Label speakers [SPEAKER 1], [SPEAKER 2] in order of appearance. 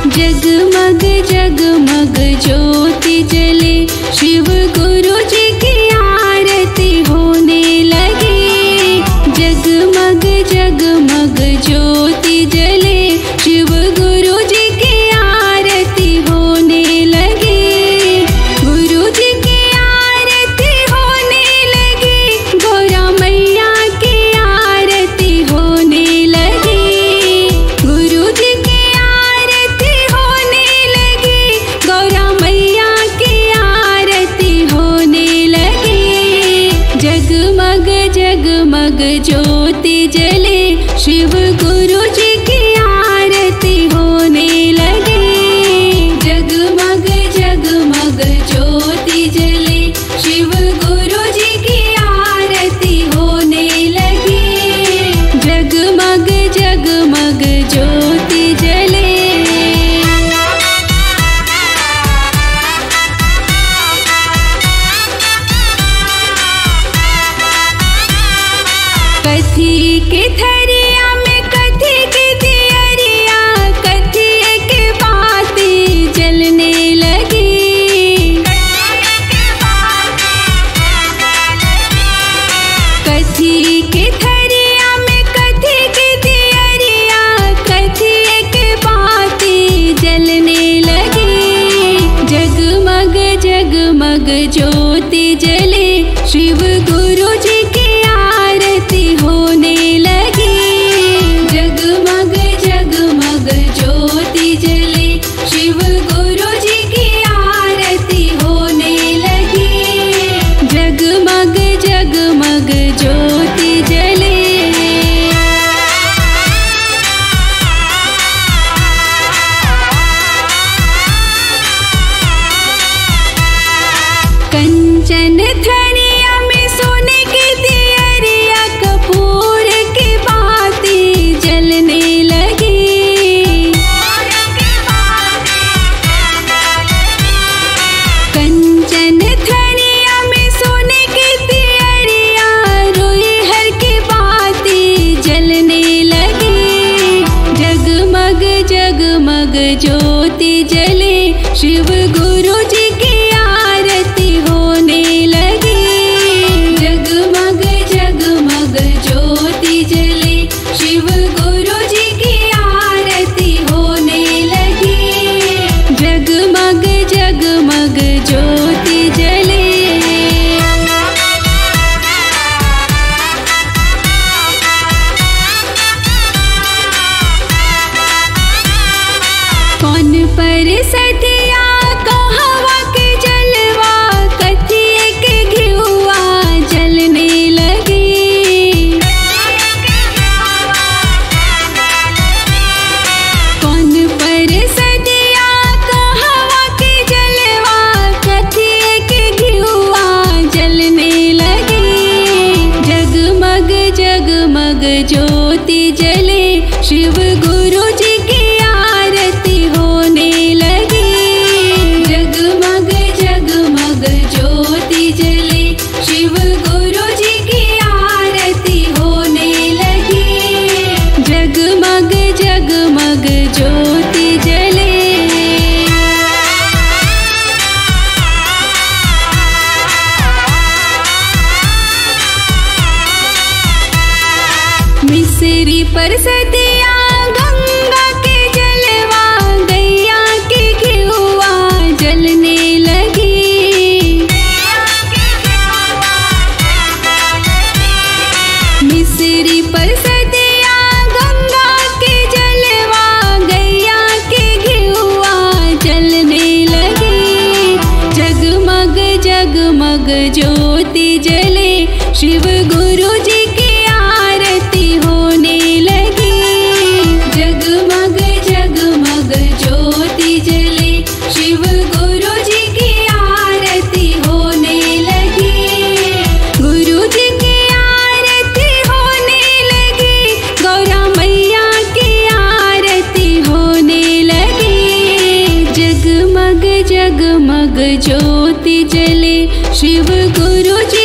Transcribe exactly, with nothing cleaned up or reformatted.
[SPEAKER 1] जगमग जगमग ज्योति जले, शिव गुरु जी की आरती होने लगी। जगमग जगमग ज्योति जले, शिव गुरु जी की आरती होने लगी। गुरु जी की आरती होने लगी, गौरा मैया की आरती होने लगी। गुरु जी की आरती होने लगी, गौरा मैया की आरती होने लगी। जगमग जगमग ज्योति जले, शिव गुरु जी की आरती होने लगी। जगमग जगमग ज्योति जले, शिव गुरु जी की आरती होने लगी। जगमग जगमग ज्योति जले। कथी के थरिया में कथी के दियरिया, कथी के बाती जलने लगी। कथी के थरिया में कथी के दियरिया, कथी के बाती जलने लगी। जगमग जगमग ज्योति जले, शिव गुरु जी की आरती होने लगी। जगमग जगमग ज्योति जले, शिव गुरु जी की आरती होने लगी। जगमग जगमग ज्योति जले। कंचन थरिया में सोने की दियरिया, कपूर की बाती जलने लगी। कंचन थरिया में सोने की दियरिया, रोई हर की बाती जलने लगी। जगमग जगमग ज्योति जले, शिव गुरु जी की आरती होने लगी। जगमग जगमग ज्योति जले, शिव गुरु जी की आरती होने लगी। जगमग जगमग ज्योति जले। कौन पर सतिया कहवा के जलवा, कथी के घिउआ जलने लगी। कौन पर सतिया कहवा के जलवा, कथी के घिउआ जलने लगी। जगमग जगमग ज्योति जले, शिव गुरु जी की आरती होने लगी। जगमग जगमग ज्योति जले, शिव गुरु जी की आरती होने लगी। जगमग जगमग ज्योति जले। मिसरी पर सतिया गंगा के जलवा, गैया के घिउआ जलने लगी। मिसरी पर सतिया गंगा के जलवा, गैया के घिउआ जलने लगी। जगमग जगमग ज्योति जले, शिव गुरु जी की आरती होने लगी। जगमग जगमग ज्योति जले, शिव गुरु जी की आरती होने लगी। गुरु जी की आरती होने लगी, गौरा मैया की आरती होने लगी। जगमग जगमग ज्योति जले, शिव गुरु जी